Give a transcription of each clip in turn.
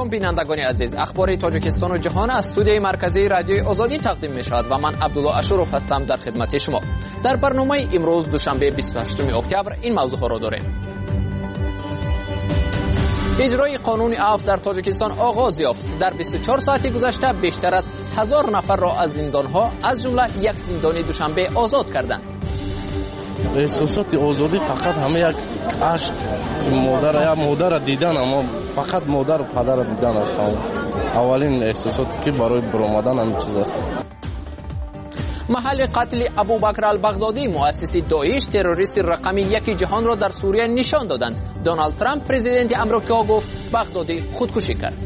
سلام بینندگان عزیز، اخبار تاجیکستان و جهان از استودیوی مرکزی رادیوی آزادی تقدیم می شود و من عبدالله اشرف هستم در خدمت شما. در برنامه امروز دوشنبه 28 اکتبر این موضوع ها را داریم. اجرای قانون عفو در تاجیکستان آغاز یافت. در 24 ساعت گذشته بیشتر از 1000 نفر را از زندانها از جمله یک زندانی دوشنبه آزاد کردند. احساسات آزادی فقط همه یک عشق مادر دیدن، اما فقط مادر و پدر دیدن است. اولین احساساتی که برای برآمدن همین چیز است. محل قتل ابوبکر البغدادی مؤسس داعش تروریست رقمی یک جهان را در سوریه نشان دادند. دونالد ترامپ پرزیدنت آمریکا گفت بغدادی خودکشی کرد.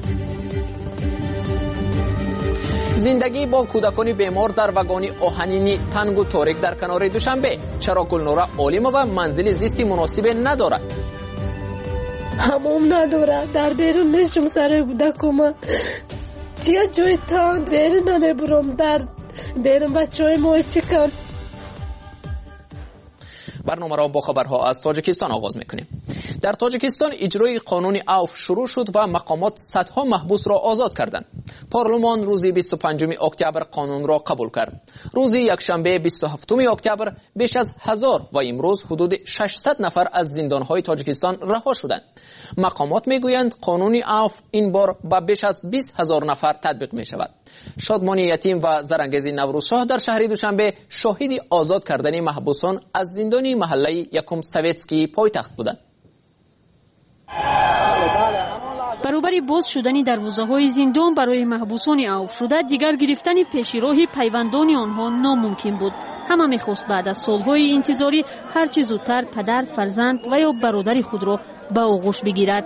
زندگی با کودکان بیمار در واگن آهنینی تنگ و تاریک در کنار دوشنبه. چرا گلنوره عالمова منزل زیستی مناسب ندارد؟ حمام نداره، در بیرون نشم سر کودکم. چیا جای تاند بیرون نمیبرم، در بیرون بچه های ما چیکن. برنامه را با خبرها از تاجیکستان آغاز میکنیم. در تاجیکستان اجرای قانون عفو شروع شد و مقامات صدها محبوس را آزاد کردند. پارلمان روز 25 اکتبر قانون را قبول کرد. روز یکشنبه 27 اکتبر بیش از 1000 و امروز حدود 600 نفر از زندانهای تاجیکستان رها شدند. مقامات میگویند قانون عفو این بار به بیش از 20000 نفر تطبیق می شود. شادمانی یتیم و زرانگیز نوروزشاه در شهر دوشنبه شاهد آزاد کردن محبوسان از زندان محله یکم سویتسکی پایتخت بودند. برابر باز شدن دروازه‌های زندان برای محبوسان عفو شده دیگر گرفتن پیشراه پیوندان آنها ناممکن بود. همه می‌خواست بعد از سالهای انتظاری هر چه زودتر پدر، فرزند و یا برادر خود را به آغوش بگیرد.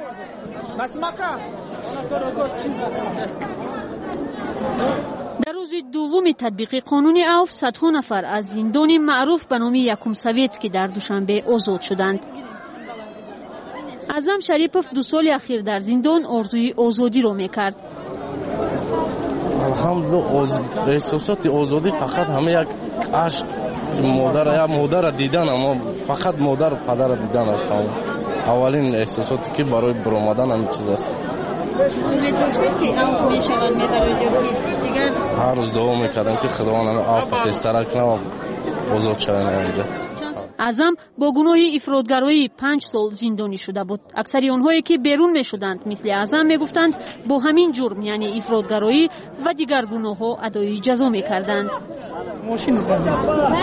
در روز دوم تطبیق قانون عفو صدها نفر از زندان معروف به نام یکم سویتسکی در دوشنبه آزاد شدند. اعظم شریپوف 2 سال اخیر در زندان آرزوی آزادی را میکرد. الحمدلله احساسات آزادی فقط همه یک عشق مادر دیدن، اما فقط مادر و پدر دیدن است. اولین احساساتی که برای برآمدن همین چیز است. امید داشتید که عفو میشود دیگر هر روز دعا میکردم که خداوند عفو تیزتر کنه و آزاد شویم اینجا. اعظم با گناه افراطگرایی 5 سال زندانی شده بود. اکثر آنهایی که بیرون می شدند مثل اعظم می گفتند با همین جرم یعنی افراطگرایی و دیگر گناه ها ادای جزا می کردند. ماشین زدم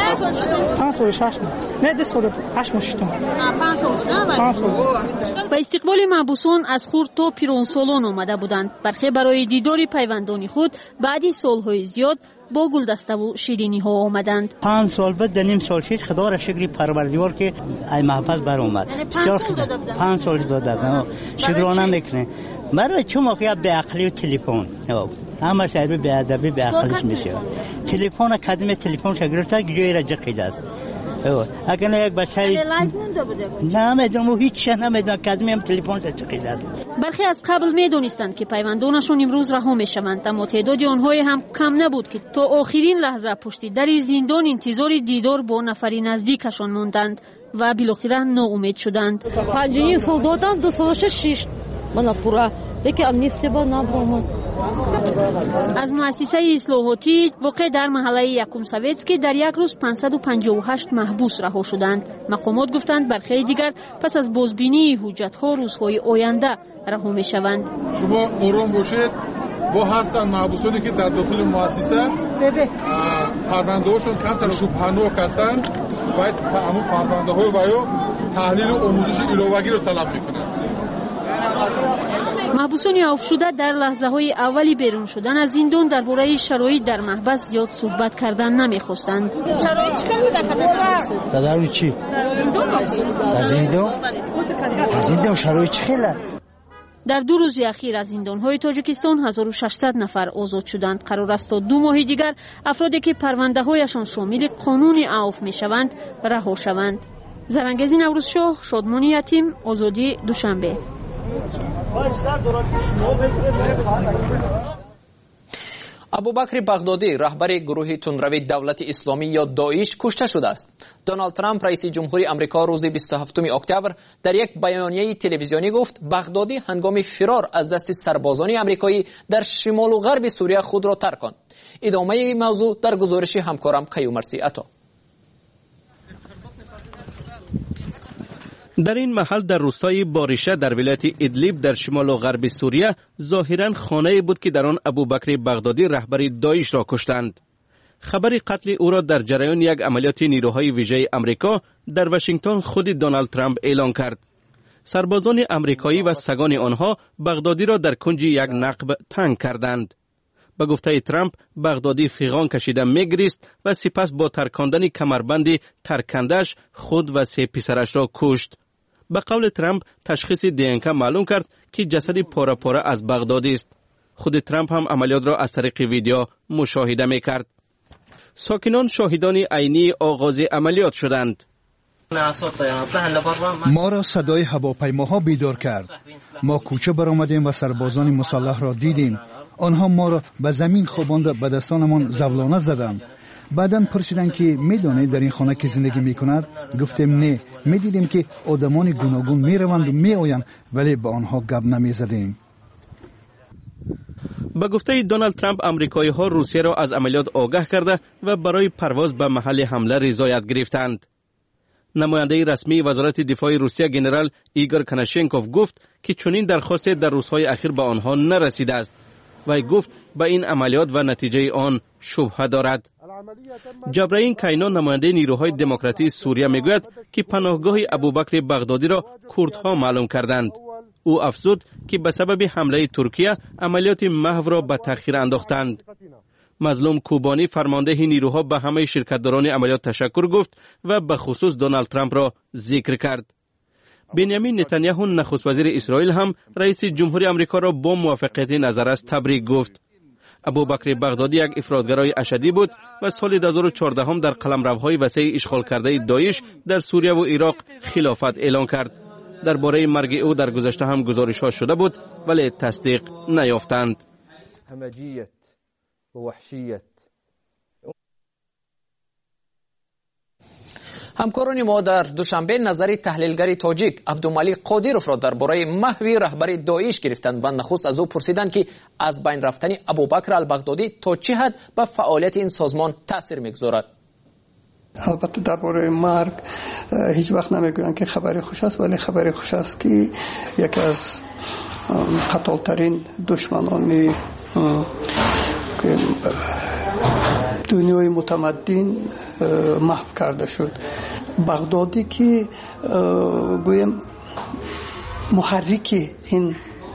5 سال 6 نه 10 سال 8 ماشین 5 سال. با استقبال محبوسان از خرد تا پیرانسالان آمده بودند. برخی برای دیدار پیوندان خود بعد سالهای زیاد با گلدسته و شیرینی ها آمدند. 5 سال بعد نیم سال شد خدا را شکر پروردگار که ای محفظ بر اومد. 5 سال دادم. شکرانه میکنه. برای چون موقع به عقلی و تلفن همه شهر به ادبی به عقلش میشه. تلفن کدوم تلفن شگرفته جوی را جقیده است. اگر یک بچه نه میدونم هیچ نمیدونم کدوم تلفن را جقیده است. برخی از قبل میدونستند که پیوندانشون امروز رها میشوند، اما تعداد آنهای هم کم نبود که تا آخرین لحظه پشت در زندان انتظار دیدار با نفری نزدیکشان ماندند و بالاخره ناامید شدند. 5 سال دادم 2 سال 6 من پورا لیکن امنیستی با نبرم. از مؤسسه اصلاحاتی واقع در محله یکم سویتسکی در یک روز 558 محبوس رها شدند. مقامات گفتند برخی دیگر پس از بازبینی حجت‌ها روزهای آینده رها می‌شوند. شما آرام باشید. با هستن محبوسانی که در داخل مؤسسه پرونده‌هاشون کمتر شبهه‌ناک هستند، باید همون پرونده‌های و تحلیل و آموزش علاوه‌ای رو طلب می‌کنند. محبوسان عفو شده در لحظه‌های اولی بیرون شدن از زندان درباره شرایط در محبس زیاد صحبت کردن نمی‌خواستند. شرایط چطوری در در چی؟ در زندان؟ در زندان شرایط خیلی. در 2 روز اخیر از زندان‌های تاجیکستان 1600 نفر آزاد شدند. قرار است تا 2 ماه دیگر افرادی که پرونده‌هایشان شامل قانون عفو می‌شوند رها شوند. زرانگیز نوروزشاه، شادمانی یتیم، آزادی دوشنبه. ابوبکر بغدادی رهبر گروه تندروی دولت اسلامی یا داعش کشته شده است. دونالد ترامپ رئیس جمهوری آمریکا روز 27 اکتبر در یک بیانیه تلویزیونی گفت بغدادی هنگام فرار از دست سربازان آمریکایی در شمال و غرب سوریه خود را ترک کرد. ادامه این موضوع در گزارش همکارم کیومرثی عطا. در این محل در روستای باریشه در ولایت ادلیب در شمال و غرب سوریه ظاهراً خانه‌ای بود که در آن ابوبکر بغدادی رهبر داعش را کشتند. خبر قتل او را در جریان یک عملیات نیروهای ویژه آمریکا در واشنگتن خود دونالد ترامپ اعلان کرد. سربازان آمریکایی و سگان آنها بغدادی را در کنج یک نقب تنگ کردند. به گفته ترامپ بغدادی فیغان کشیده میگریست و سپس با ترکاندن کمربند ترکندش خود و 3 پسرش را کشت. به قول ترامپ تشخیص DNK معلوم کرد که جسد پاره پاره از بغدادی است. خود ترامپ هم عملیات را از طریق ویدیو مشاهده میکرد. ساکنان شاهدان عینی آغاز عملیات شدند. ما را صدای هواپیماها بیدار کرد. ما کوچه برآمدیم و سربازان مسلح را دیدیم. آنها ما را به زمین خواباند و به دستانمان زولانه زدند. بعداً پرسیدند که میدانید در این خانه که زندگی میکند؟ گفتیم نه. میدیدیم که آدمان گوناگون میروند و میآیند ولی به آنها گپ نمیزدیم. به گفته دونالد ترامپ آمریکایی ها روسیه را از عملیات آگاه کرده و برای پرواز به محل حمله رضایت گرفتند. نماینده رسمی وزارت دفاع روسیه جنرال ایگور کناشنکوف گفت که چنین درخواست در روزهای اخیر به آنها نرسیده است. و گفت به این عملیات و نتیجه آن شبهه دارد. جبرائیل کینان نماینده نیروهای دموکراتی سوریه میگوید که پناهگاه ابوبکر بغدادی را کردها معلوم کردند. او افزود که به سبب حمله ترکیه عملیات محو را به تأخیر انداختند. مظلوم کوبانی فرمانده نیروها به همه شرکتداران عملیات تشکر گفت و به خصوص دونالد ترامپ را ذکر کرد. بنیامین نتانیاهو نخست وزیر اسرائیل هم رئیس جمهوری آمریکا را با موفقیت نظرش تبریک گفت. ابوبکر بغدادی یک افراطگرای اشدی بود و سال 2014 هم در قلمروهای وسیع اشغال کرده داعش در سوریه و عراق خلافت اعلان کرد. درباره مرگ او در گذشته هم گزارش‌ها شده بود ولی تصدیق نیافتند. همجیت و وحشیت. همکاران ما در دوشنبه نظر تحلیلگر تاجیک عبدالملیک قادیروف را درباره محو رهبر داعش گرفتند و نخست از او پرسیدند که از بین رفتن ابوبکر البغدادی تا چه حد به فعالیت این سازمان تاثیر میگذارد. البته درباره مرگ هیچ وقت نمیگویند که خبری خوش است، ولی خبری خوش است که یکی از قتالترین دشمنان دنیای متمدن محو کرده شد. بغدادی که گویم محرک این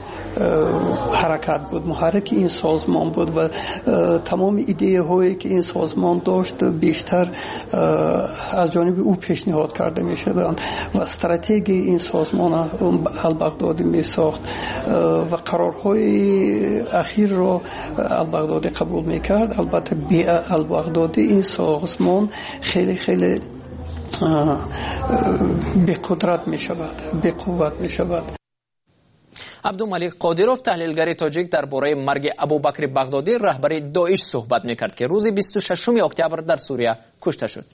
حرکت بود، محرک این سازمان بود و تمام ایده هایی که این سازمان داشت بیشتر از جانب او پیشنهاد کرده می شدند و استراتژی این سازمان البغدادی می ساخت و قرارهای اخیر را البغدادی قبول می کرد. البته بی البغدادی این سازمان خیلی خیلی بی قدرت می شود، بی قوت می شود. عبدالملیک قادیروف تحلیلگر تاجیک درباره مرگ ابوبکر بغدادی رهبر داعش صحبت میکرد که روز 26 اکتبر در سوریه کشته شد.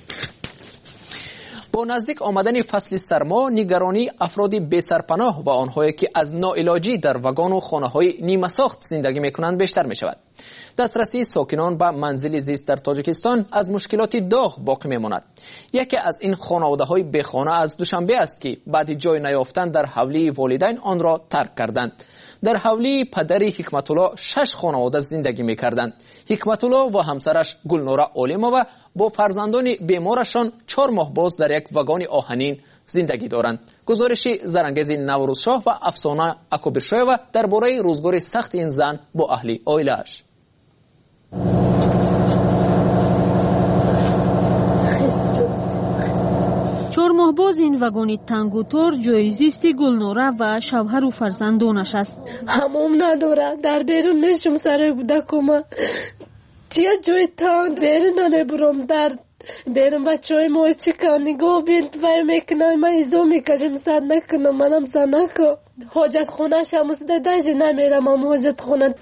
با نزدیک آمدن فصل سرما نگرانی افراد بی سرپناه و آنهایی که از ناعلاجی در وگان و خانه‌های نیمه ساخت زندگی میکنند بیشتر می شود. دسترسی ساکنان به منزل زیست در تاجیکستان از مشکلات داغ باقی میماند. یکی از این خانواده‌های بیخانه از دوشنبه است که بعد جای نیافتن در حولی والدین آن را ترک کردند. در حولی پدر حکمت الله 6 خانواده زندگی میکردند. حکمت الله و همسرش گلنوره عالمова با فرزندان بیمارشان 4 ماه باز در یک واگن آهنین زندگی دارند. گزارش زرانگیز نوروزشاه و افسانه اکبرشایوا درباره روزگار سخت این زن با اهل عائله‌اش. 4 ماه باز این واگن تنگ و تار جای زیست گلنوره و شوهر و فرزندانش است. حمام نداره، در بیرون نشم سر کودکم. چیه جای تنگ بیرون نمیبرم، در بیرون بچهای ما چیکار نگاه بید و میکنم من ایزو میکشم زد نکنم منم زد نکن. حاجت خونه شموز دادش نمیرم هم حاجت خونه.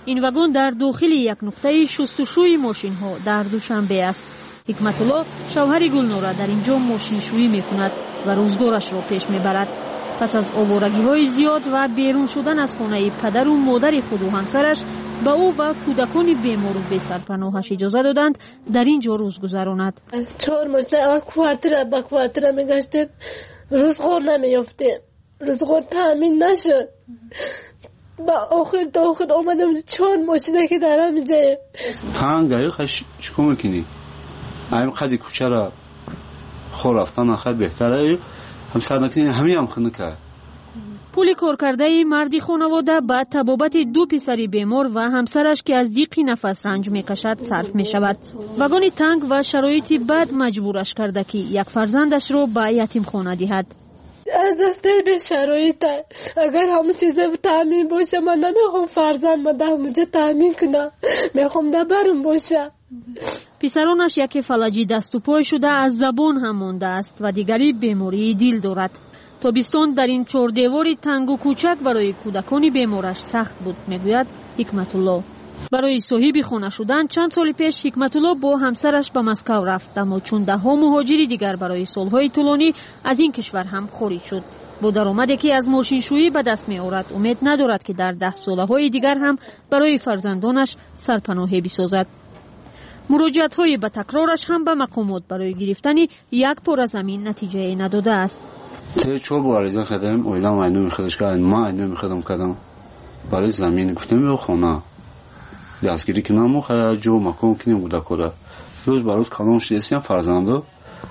این واگن در داخل یک نقطه شستشوی ماشین ها در دوشنبه است. حکمت الله شوهر گلنورا در اینجا ماشین شویی میکند و روزگارش را پیش میبرد. پس از آوارگی های زیاد و بیرون شدن از خانه پدر و مادر خود و همسرش، با او و کودکان بیمار و بی سرپناهش اجازه دادند در اینجا روز گذراند. 4 ماه کوارتر با کوارتر میگشتیم، روزگار نمیافتیم، روزگار تامین نشد. با آخر آمدم 4 ماشینه که دارم اینجا تنگ خش چیکار میکنی؟ این خدی کوچه را خور رفتن آخر بهتره. هم سرناکنی همین هم خونه کرد. پول کار کرده مردی خانواده بعد طبابت 2 پسری بیمار و همسرش که از ضیق نفس رنج میکشد صرف می شود. واگن تنگ و شرایطی بد مجبورش کرده که یک فرزندش رو به یتیم خانه دهد. از دست به شرایط اگر همه چیز تامین باشه، من نمیخوام فرزند من همونجا تامین کنم، میخوام برم باشه. پسرانش یکی فلجی دست و پای شده از زبان هم مانده است و دیگری بیماری دل دارد. تابستان در این 4 دیواری تنگ و کوچک برای کودکان بیمارش سخت بود، میگوید حکمت الله. برای صاحب خانه شدن چند سال پیش حکمت الله با همسرش به مسکو رفت، اما چون 10 مهاجری دیگر برای سالهای طولانی از این کشور هم خارج شد. با درآمدی که از ماشین شویی به دست می آورد امید ندارد که در 10 سالهای دیگر هم برای فرزندانش سرپناهی بسازد. مراجعت‌های به تکرارش هم به مقامات برای گرفتن یک پاره زمین نتیجه نداده است. چه بارزان خدم اویلام اینو میخوادش کردن، ما اینو میخوادم کردم برای زمین گفتم خونه دستگیری کنم و خیلی جو مکان کنیم بوده کده. روز بر روز کلام شدیسیم فرزنده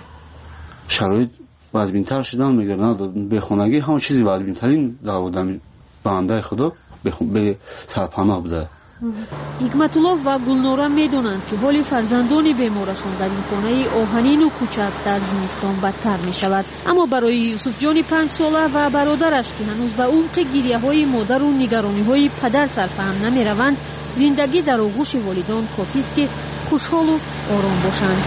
شرایط وضبینتر شدن میگردن. به خونگی همون چیزی وضبینترین در بودم بنده خدا به سرپناه بوده. حکمت الله و گلنورا میدونند که حال فرزندان بیمارشان در این خانه آهنین و کوچک در زمستان بدتر می شود. اما برای یوسف جان 5 ساله و برادرش که هنوز به عمق گریه های مادر و نگرانی های پدر سرفهم نمی روند، زندگی در آغوش والدان کافی است که خوشحال و آرام باشند.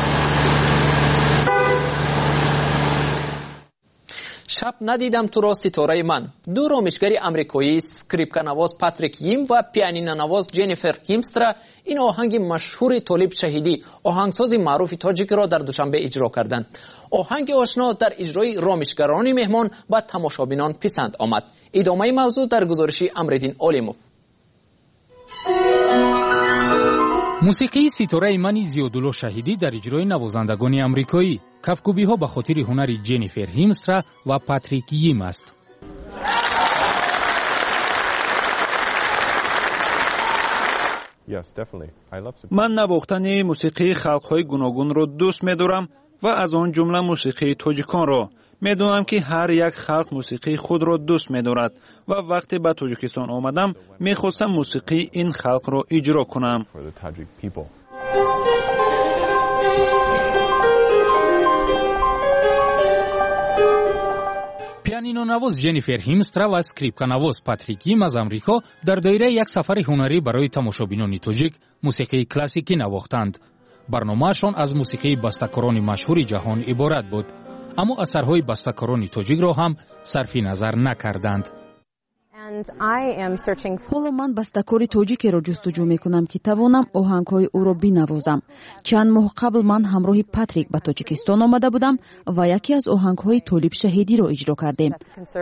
شب ندیدم تو را ستاره من. 2 رامشگری امریکایی اسکریپکا نواز پاتریک ییم و پیانینو نواز جنیفر هیمسترا این آهنگ مشهور طالب شهیدی آهنگساز معروف تاجیک را در دوشنبه اجرا کردند. آهنگ آشنا در اجرای رامشگران مهمان و تماشابینان پسند آمد. ادامه موضوع در گزارش امردین علیموف. موسیقی ستاره من زیادالله شهیدی در اجرای نوازندگان امریکایی. کفگوبی ها به خاطر هنر جنیفر هیمسترا و پاتریک ییم است. من نواختن موسیقی خلق‌های گوناگون را دوست می‌دارم و از آن جمله موسیقی تاجیکان را. می‌دانم که هر یک خلق موسیقی خود را دوست می‌دارد و وقتی به تاجیکستان آمدم می‌خواستم موسیقی این خلق را اجرا کنم. پیانینو نواز جنیفر هیمسترا و اسکریپکا نواز پاتریک ییم از امریکا در دایره یک سفر هنری برای تماشابینان تاجیک موسیقی کلاسیکی نواختند. برنامه‌شان از موسیقی بسته‌کاران مشهور جهان عبارت بود، اما اثرهای بسته‌کاران تاجیک را هم صرف نظر نکردند. حالا من بسته‌کاری تاجیکی را جستجو می‌کنم که توانم آهنگ‌های او را بنوازم. چند ماه قبل من همراه پاتریک به تاجیکستان آمده بودم و یکی از آهنگ‌های طالب شهیدی را اجرا کردیم.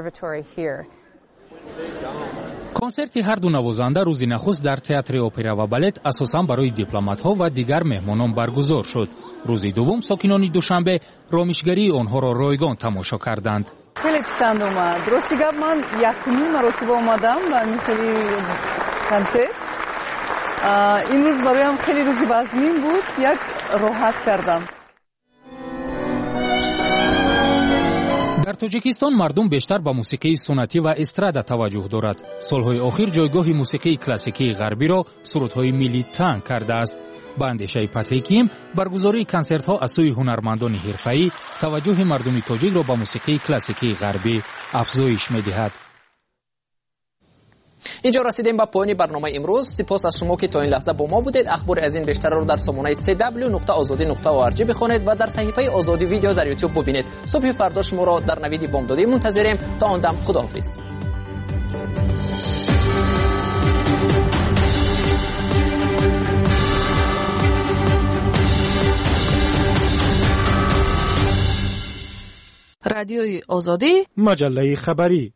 کنسرت هر دو نوازنده روز نخست در تئاتر اپرا و بالت اساساً برای دیپلمات‌ها و دیگر مهمانان برگزار شد. روز دوم ساکنان دوشنبه رامشگری آنها را رایگان تماشا کردند. خیلی پسند اومد. راستی گپ من یکمین مراسم اومدم و میخوری کنسرت. این روز برایم خیلی روزی وزین بود. یک راحت کردم. در تاجیکستان مردم بیشتر به موسیقی سنتی و استرادا توجه دارد. سالهای اخیر جایگاه موسیقی کلاسیکی غربی را سرودهای ملی تنگ کرده است. با اندیشه پاتریک ییم برگزاری کنسرت ها از سوی هنرمندان حرفه‌ای توجه مردم تاجیک را به موسیقی کلاسیکی غربی افزایش می‌دهد. اینجا رسیدیم به پایان برنامه امروز. سپاس از شما که تا این لحظه با ما بودید. اخبار از این بیشتر را در سامانه www.azadi.org بخوانید و در صفحه آزادی ویدیو در یوتیوب ببینید. صبح فردا شما را در نوید بامدادی منتظریم. تا آن دم خداحافظ. رادیوی آزادی، مجله خبری.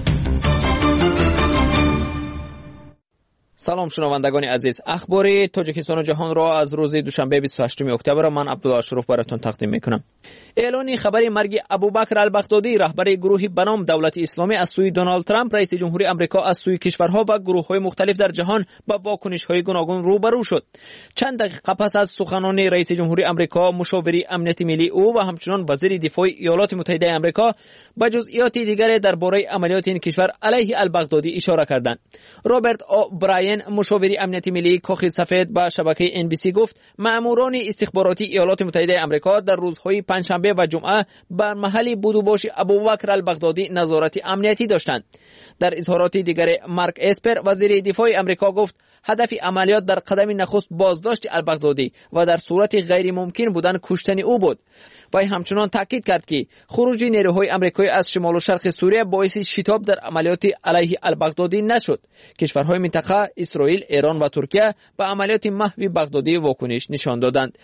سلام شنوندگان عزیز، اخبار تاجیکستان و جهان را از روز دوشنبه 28 اکتبر من عبدالله اشرف براتون تقدیم میکنم. اعلان خبر مرگ ابوبکر البغدادی رهبر گروهی به نام دولت اسلامی از سوی دونالد ترامپ رئیس جمهوری آمریکا از سوی کشورها و گروه‌های مختلف در جهان با واکنش‌های گوناگون روبرو شد. چند دقیقه پس از سخنان رئیس جمهوری آمریکا، مشاور امنیت ملی او و همچنین وزیر دفاع ایالات متحده آمریکا به جزئیات دیگر درباره عملیات این کشور علیه البغدادی اشاره کردند. رابرت براین، مشاور امنیت ملی کاخ سفید، به شبکه NBC گفت مأموران استخباراتی ایالات متحده آمریکا در روزهای پنجشنبه و جمعه بر محل بود و باش ابوبکر البغدادی نظارت امنیتی داشتند. در اظهارات دیگر، مارک اسپر، وزیر دفاع آمریکا گفت هدف عملیات در قدم نخست بازداشت البغدادی و در صورت غیر ممکن بودن کشتن او بود. و همچنان تاکید کرد که خروج نیروهای آمریکایی از شمال و شرق سوریه باعث شتاب در عملیات علیه البغدادی نشد. کشورهای منطقه اسرائیل، ایران و ترکیه به عملیات محو بغدادی واکنش نشان دادند.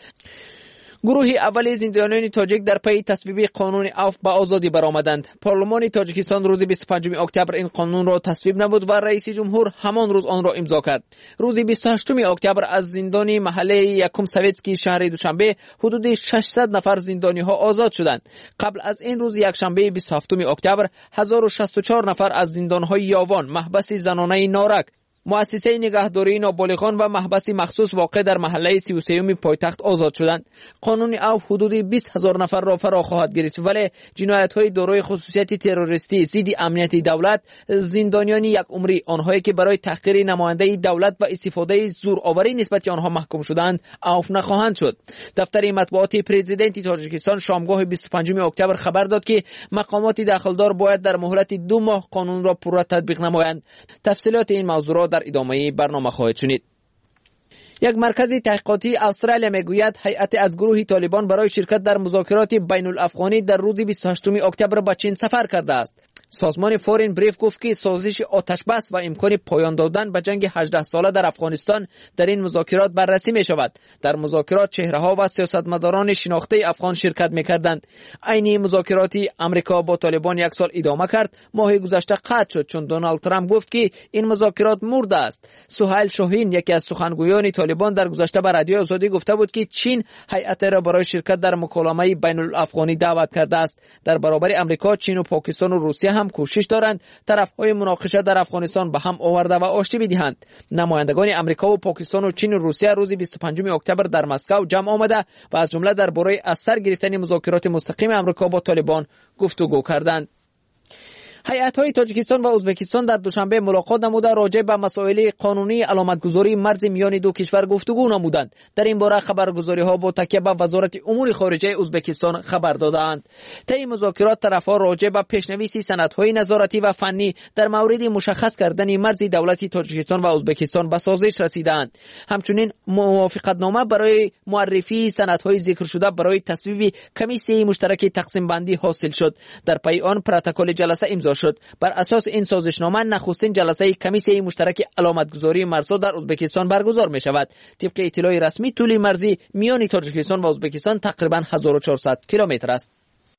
گروه اول زندانیان تاجیک در پی تصویب قانون عفو به آزادی برآمدند. پارلمان تاجیکستان روز 25 اکتبر این قانون را تصویب نمود و رئیس جمهور همان روز آن را امضا کرد. روز 28 اکتبر از زندان محله یکم سویتسکی شهر دوشنبه حدود 600 نفر زندانی ها آزاد شدند. قبل از این روز یکشنبه 27 اکتبر 1064 نفر از زندان های یاوان، محبس زنانه نارک، مؤسسه نگهداری نابالغان و محبس مخصوص واقع در محله 33 پایتخت آزاد شدند. قانون عفو حدود 20,000 نفر را فرا خواهد گرفت، ولی جنایت‌های دارای خصوصیت تروریستی ضد امنیت دولت، زندانیان یک عمری، آنهایی که برای تحقیر نماینده دولت و استفاده زورآوری نسبت آنها محکوم شدند، عفو نخواهند شد. دفتر مطبوعات پرزیدنت تاجیکستان شامگاه 25 اکتبر خبر داد که مقامات داخلدار باید در مهلت 2 ماه قانون را پورا تطبیق نمایند. تفصیلات این موضوع در ادامه برنامه خواهید شنید. یک مرکز تحقیقاتی استرالیا میگوید هیئت از گروه طالبان برای شرکت در مذاکرات بین الافغانی در روز 28 اکتبر به چین سفر کرده است. سازمان فورین بریف گفت که سازش آتش بس و امکان پایان دادن به جنگ 18 ساله در افغانستان در این مذاکرات بررسی می شود. در مذاکرات چهره‌ها و سیاستمداران شناخته افغان شرکت می‌کردند. عین مذاکرات امریکا با طالبان یک سال ادامه کرد، ماه گذشته قطع شد چون دونالد ترامپ گفت که این مذاکرات مرده است. سهیل شاهین، یکی از سخنگویان طالبان، در گذشته به رادیو آزادی گفته بود که چین هیئت را برای شرکت در مکالمه بین الافغانی دعوت کرده است. در برابر امریکا، چین و پاکستان و روسیه هم کوشش دارند طرفهای مناقشه در افغانستان به هم آورده و آشتی بدهند. نمایندگان امریکا و پاکستان و چین و روسیه روز 25 اکتبر در مسکو جمع آمده و از جمله درباره از سر گرفتن مذاکرات مستقیم امریکا با طالبان گفتگو کردند. هیئت‌های تاجیکستان و ازبکستان در دوشنبه ملاقات نموده راجع به مسائل قانونی علامتگذاری مرز میان دو کشور گفتگو نمودند. در این باره خبرگزاری‌ها با تکیه به وزارت امور خارجه ازبکستان خبر دادند. طی مذاکرات طرف‌ها راجع به پیشنویس سندهای نظارتی و فنی در مورد مشخص کردن مرز دولت تاجیکستان و ازبکستان به سازش رسیدند. همچنین موافقتنامه برای معرفی سندهای ذکر شده برای تصویب کمیسیه مشترک تقسیم بندی حاصل شد. در پی آن پروتکل جلسه امضا شد. بر اساس این سازشنامه نخستین جلسه کمیسیه مشترک علامتگذاری مرزها در ازبکستان برگزار می شود. طبق اطلاع رسمی طول مرزی میان تاجیکستان و ازبکستان تقریبا 1400 کیلومتر است.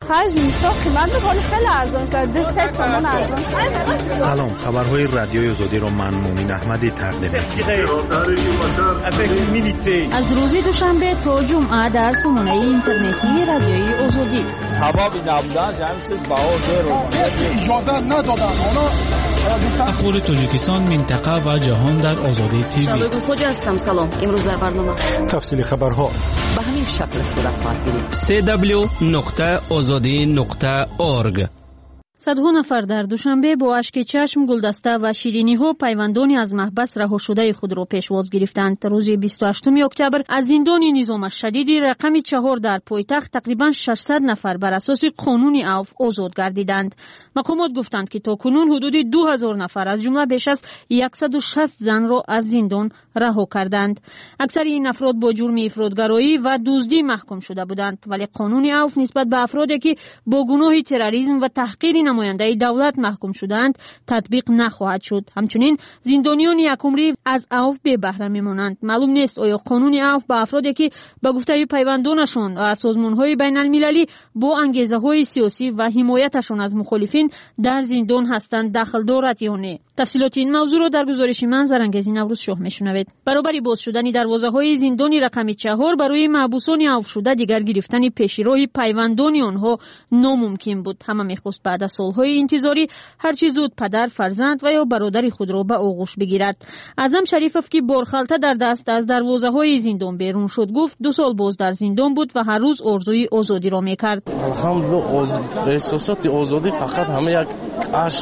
سلام، خبرهای رادیوی آزادی را من مومن احمدی تقدیم می‌کنم. از روز دوشنبه تا جمعه در سامانه اینترنتی رادیوی آزادی اجازه ندادن. اخبار تاجیکستان، منطقه و جهان در آزادی تیوی. شباب خوش هستم. سلام. امروز در برنامه تفصیل خبرها به همین شکل صورت خواهد گرفت. www.azadi.org. صدها نفر در دوشنبه با اشک چشم، گلدسته و شیرینی ها پیوندانی از محبس رها شده خود را پیشواز گرفتند. روز 28 اکتبر از زندان نظام شدید رقم 4 در پایتخت تقریبا 600 نفر بر اساس قانون عفو آزاد گردیدند. مقامات گفتند که تاکنون حدود 2000 نفر از جمله بیش از 160 زن را از زندان رها کردند. اکثر این افراد با جرم افراطگرایی و دزدی محکوم شده بودند، ولی قانون عفو نسبت به افرادی که با گناه تروریسم و تحقیر نماینده دولت محکوم شدند تطبیق نخواهد شد. همچنین زندانیان یکمری از عفو بی بهره میمانند. معلوم نیست آیا قانون عفو به افرادی که به گفته پیوندانشان و سازمان‌های بین‌المللی با انگیزه‌های سیاسی و حمایتشان از مخالفین در زندان هستند دخل دارد یا نه. تفصیلات این موضوع را در گزارش من زرنگزی نوروز شاه میشنوید. برابری باز شدن دروازه‌های زندان رقم 4 برای محبوسان عفو شده دیگر گرفتن پیشرو پیوندان آنها ناممکن بود. همه می‌خواست بعد از سال‌های انتظاری هر چه زود پدر، فرزند و یا برادر خود را به آغوش بگیرد. اعظم شریفов که بارخلطه در دست از دروازه‌های زندان بیرون شد گفت 2 سال باز در زندان بود و هر روز آرزوی آزادی را می‌کرد. الحمدلله احساسات آزادی فقط همه یک عشق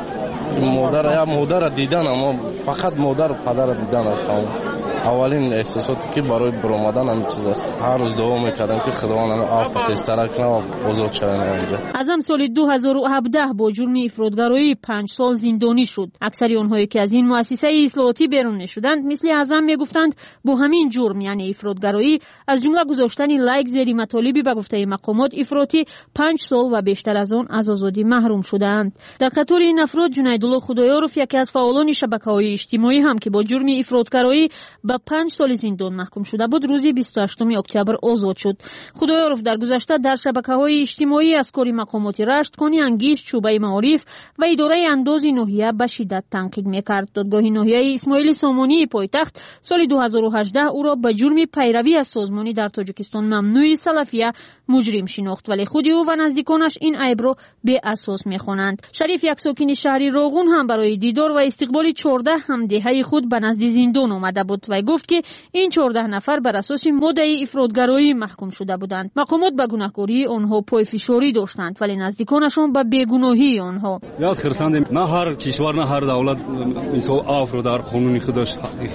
مادر دیدن، اما فقط مادر و پدر دیدن است. اولین احساساتی که برای برآمدن همین چیز است. هر روز دعا می‌کردم که خداوند همه عفو تیزتر کنه و آزاد شویم. اعظم سال 2017 با جرم افراطگرایی 5 سال زندانی شد. اکثر آنهایی که از این مؤسسه اصلاحاتی بیرون نشدند مثل اعظم میگفتند با همین جرم یعنی افراطگرایی از جمله گذاشتن لایک زیر مطالبی به گفته مقامات افراطی 5 سال و بیشتر از آن از آزادی محروم شدند. در قطار این افراد جنیدالله خدایارов یکی از فعالان شبکه‌های اجتماعی هم که با جرم افراطگرایی به 5 سال زندان محکوم شده بود روز 28 اکتبر آزاد شد. خدایارov در گذشته در شبکه‌های اجتماعی از کار مقامات رشت کنی انگیز شعبه معارف و اداره انداز ناحیه به شدت تنقید می‌کرد. دادگاه ناحیه اسماعیل سامانی پایتخت سال 2018 او را به جرم پیروی از سازمانی در تاجیکستان ممنوع سلفیه مجرم شناخت، ولی خود او و نزدیکانش این عیب را بی اساس می‌خوانند. شریف یک ساکن شهر راغون هم برای دیدار و استقبال 14 همدیهه خود به نزد زندان آمده بود و گفت که این 14 نفر بر اساس ماده افراطگرایی محکوم شده بودند. مقامات به گناهکاری آنها پایفشاری داشتند ولی نزدیکانشان به بیگناهی آنها. یاد خرساندیم نه هر کشور نه هر دولت مثال عفو در قانون خودش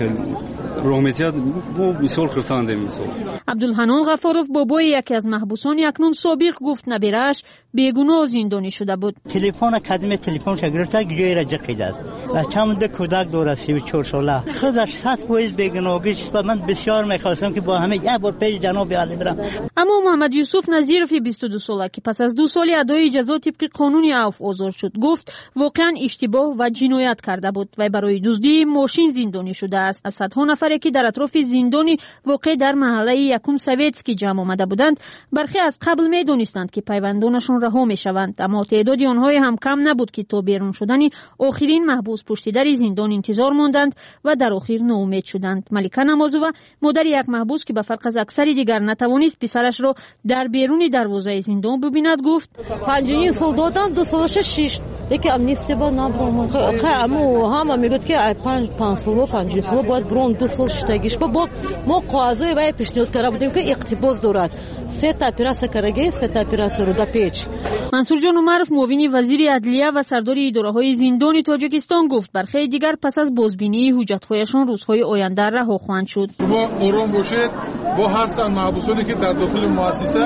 رحمتیت بو مثال خرساندیم مثال. عبدالحنان غفارов بابای یکی از محبوسان اکنون سابق گفت نبیرش بیگناه زندانی شده بود. تلفن کدم تلفن گرفته گوی را جقیده است و چند کودک داره 34 ساله خودش 100 پویز بیگناهی و من بسیار می‌خواستم که با همه یک بار پیش جناب علی برم. اما محمد یوسف نظیرov 22 ساله که پس از 2 سال ادای جزا طبق قانون عفو آزاد شد گفت واقعا اشتباه و جنایت کرده بود و برای دزدی ماشین زندانی شده است. از صدها نفری که در اطراف زندانی واقع در محله یکم سویتسکی جمع آمده بودند برخی از قبل می‌دانستند که پیوندانشان رها می‌شوند، اما تعداد آنها هم کم نبود که تا بیرون شدن آخرین محبوس پشت در زندان انتظار ماندند و در آخر ناامید شدند. ملیکا نمازووا مادر یک محبوس که به فرق از اکثر دیگر نتوانست پسرش را در بیرون دروازه زندان ببیند گفت 5 سال دادم 2 سالش 6 یکی امنیستی با نبرم اما همه میگفت که 5 سال 5 سال باید برون 2 سال شتگیش با ما قاضی وای پیشنهاد کرده بودیم که اقتباس دارد 3 تا اپراسیون کرده 3 تا اپراسیون رو در پیچ. منصور جان عمرov معاون وزیر عدلیه و سردار اداره‌های زندان تاجیکستان گفت برخی دیگر پس از بازبینی حجت‌هایشان روزهای آینده رها خواهند شد. شما آرام باشید با هر سن محبوسانی که در داخل مؤسسه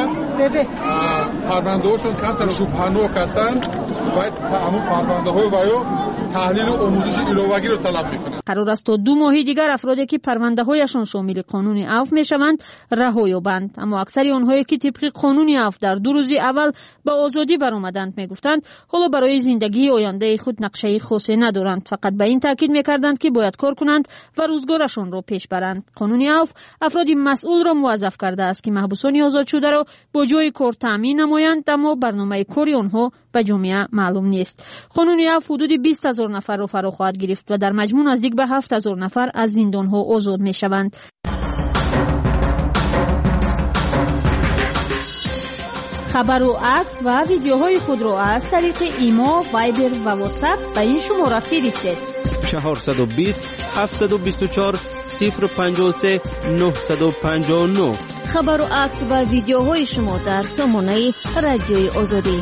پرونده‌هاشون کمتر شبهه‌ناک هستند باید همون پرونده‌های و تحلیل و آموزش علاوه‌ای رو طلب می‌کنند. قرار است تا 2 ماه دیگر افرادی که پرونده‌هایشان شامل قانون عفو می‌شوند رها یابند، اما اکثر آنهایی که طبق قانون عفو در 2 روز اول به آزادی برآمدند میگفتند حالا برای زندگی آینده خود نقشه خاصی ندارند، فقط به این تاکید می‌کردند که باید کار کنند و روزگارشان را پیش برند. قانون عفو افرادی مسئول را موظف کرده است که محبوسان آزاد شده را با جای کار تامین نمایند، اما برنامه کاری آنها به جامعه معلوم نیست. قانون عفو حدود 20,000 نفر را فرا خواهد گرفت و در مجموع نزدیک به 7,000 نفر از زندان‌ها آزاد می‌شوند. خبر و عکس و ویدیوهای خود را از طریق ایما، وایبر و واتساپ به این شماره فرستید: 420 724 053 959. خبر و عکس و ویدیوهای شما در سامانه رادیوی آزادی.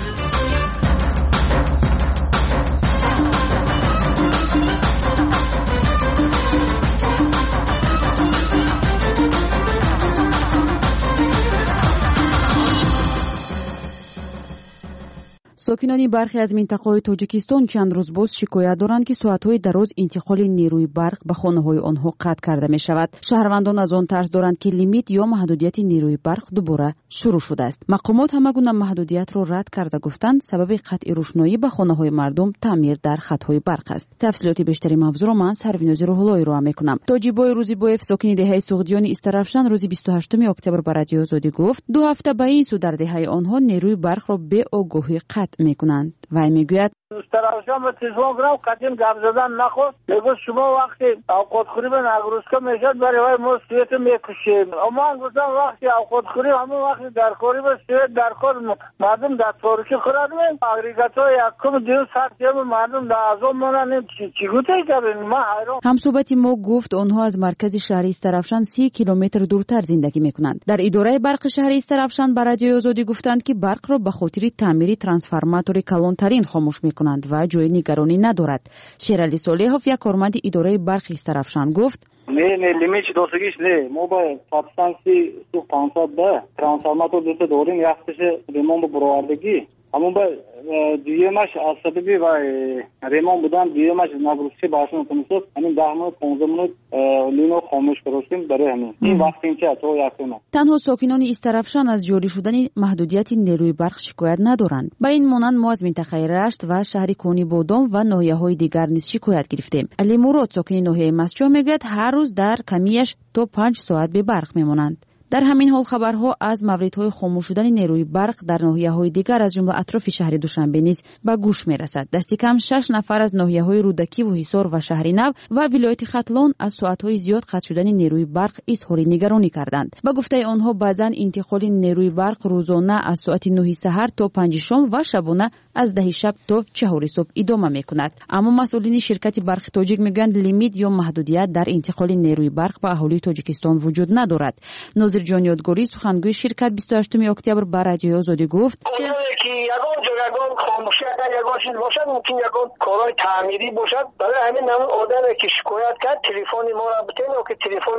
ساکنان برخی از منطقه‌های تاجیکستان چند روز باز شکایت دارند که ساعت‌های دراز انتقال نیروی برق به خانه‌های آنها قطع کرده می‌شود. شهروندان از آن ترس دارند که لیمیت یا محدودیت نیروی برق دوباره شروع شده است. مقامات همگونه محدودیت را رد کرده گفتند سبب قطع روشنایی به خانه‌های مردم تعمیر در خط‌های برق است. تفصیلات بیشتری موضوع را من سرویناز روح‌اللهی را می‌کنم. تاجیبای روزیبویف ساکن دهه سوغدیان استرافشان روز 28 اکتبر به رادیو آزادی گفت 2 هفته به این سو در دهه آنها نیروی برق را به آگاهی قطع می‌کنند. وی میگوید استرافشان به تلفن گرام قدیم گپ زدن نخواست. میگه شما وقتی اوقات خوری به نگروسکا میشد برای ما سویت میکشیم. اما گفتم وقتی اوقات خوری همون وقتی در کاری به سویت در کار مردم در تاریکی خوردیم. اگریگات‌ها یکم دیو سخت هم مردم در ازام مانن چی گوته کردن ما حیران. همصحبتی ما گفت آنها از مرکز شهر استرافشان 30 کیلومتر دورتر زندگی میکنند. در اداره برق شهر استرافشان به رادیو آزادی گفتند که برق را به خاطر تعمیر ترانسفورماتور کلانترین خاموش میکنند و جای نگرانی ندارد. شیرالی صالحов یک کارمند اداره برق استرافشان گفت نه لیمیت دوستگیش نه ما با پادستانسی سو 500 به ترانسفورماتور دوست داریم یختش ریمون برآوردگی همون با دیمش از سببی و ریمون بودن دیمش نگروسی باشون تونست همین 10 minut 15 minut لینو خاموش کردیم برای همین این وقت اینجا تو یکونه. تنها ساکنان استرافشان از جاری شدن محدودیت نیروی برق شکایت ندارند. با این مانند ما از منطقه رشت و شهر کونی بودم و ناحیه‌های دیگر نیز شکایت گرفتیم. علی مراد ساکن ناحیه مسجد میگوید هر روز در کمیش تا 5 ساعت به برق میمانند. در همین حال خبرها از موردهای خاموش شدن نیروی برق در ناحیه‌های دیگر از جمله اطراف شهر دوشنبه نیز به گوش می‌رسد. دستی کم 6 نفر از ناحیه‌های رودکی و حصار و شهر نو و ولایت ختلان از ساعت‌های زیاد قطع شدن نیروی برق اظهار نگرانی کردند. به گفته آنها بعضاً انتقال نیروی برق روزانه از ساعت 9 سحر تا 5 شام و شبانه از 10 شب تا 4 صبح ادامه می‌کند. اما مسئولین شرکت برق تاجیک میگویند لیمیت یا محدودیت در انتقال نیروی برق به اهالی تاجیکستان وجود ندارد. ناظر جان یادگاری سخنگوی شرکت 28 اکتبر به رادیو آزادی گفت که یگان خاموشی اگر یگان چیز باشد ممکن یگان کارهای تعمیری باشد. برای همین همون آدمی که شکایت کرد تلفن ما را بتین و که تلفن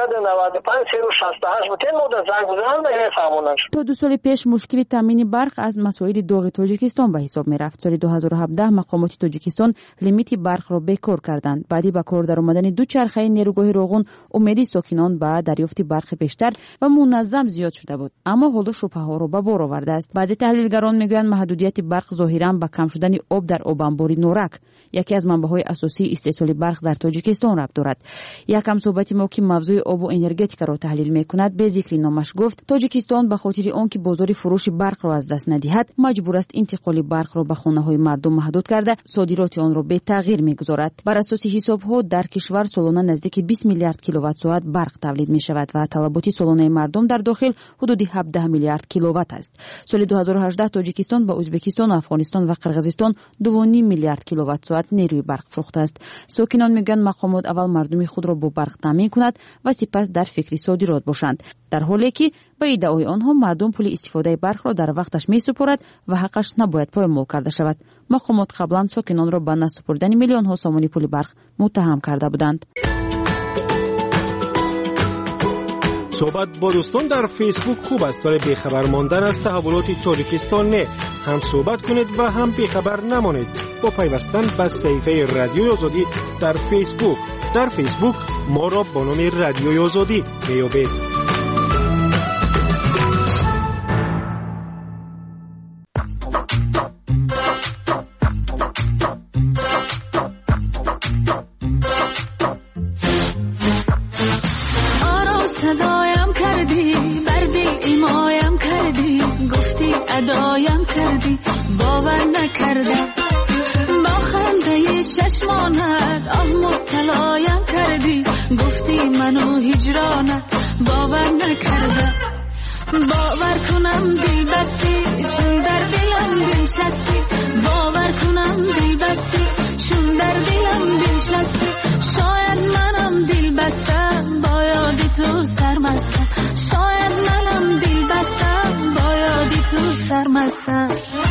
295 068 بتین ما در زنگ بزنن و فهمونن. تا 2 سال پیش مشکل تامین برق از مسائل داغ تاجیکستان به حساب می رفت. سال 2017 مقامات تاجیکستان لیمیت برق را بیکار کردند. بعدی با کار در آمدن دوچرخه نیروگاه روغن امیدی ساکنان به دریافت برق بیشتر و منظم زیاد شده بود، اما حالا شبهه ها را به بار آورده است. بعضی تحلیلگران میگویند محدودیت برق ظاهرا به کم شدن آب در آب انباری نورک، یکی از منبع‌های اساسی استحصال برق در تاجیکستان ربط دارد. یکم صحبت ما که موضوع آب و انرژتیک را تحلیل میکند به ذکر نامش گفت تاجیکستان به خاطر آنکه بازار فروش برق را از دست ندهد مجبور است انتقال برق را به خانه‌های مردم محدود کرده صادرات آن را به تغییر میگذارد. بر اساس حساب‌ها در کشور سالانه نزدیک 20 میلیارد کیلووات ساعت برق تولید میشود و طلبات سالانه مردم در داخل حدود 17 میلیارد کیلووات است. سال 2018 تاجیکستان با ازبکستان و افغانستان و قرقیزستان 2.5 میلیارد کیلووات ساعت نیروی برق فروخته است. ساکنان میگن مقامات اول مردم خود را با برق تامین کند و سپس در فکر صادرات باشند، در حالی که با ادعای آنها مردم پول استفاده برق را در وقتش میسپارد و حقش نباید پایمال کرده شود. مقامات قبلا ساکنان را به نسپردن میلیون ها سومانی پول برق متهم کرده بودند. صحبت با دوستان در فیسبوک خوب است ولی بیخبر ماندن از تحولات تاجیکستان نه. هم صحبت کنید و هم بیخبر نمانید با پیوستن به صفحه رادیوی آزادی در فیسبوک. در فیسبوک ما را با نام رادیوی آزادی میابید. ادایم کردی باور نکردم با خنده چشمانت آه مبتلایم کردی گفتی منو هجرانت باور نکردم باور کنم دل بستی چون در دلم دلشستی باور کنم دل بستی چون در دلم دلشستی شاید منم دل بستم با یاد تو سرمستم شاید منم دل بستم با یاد تو سرمستم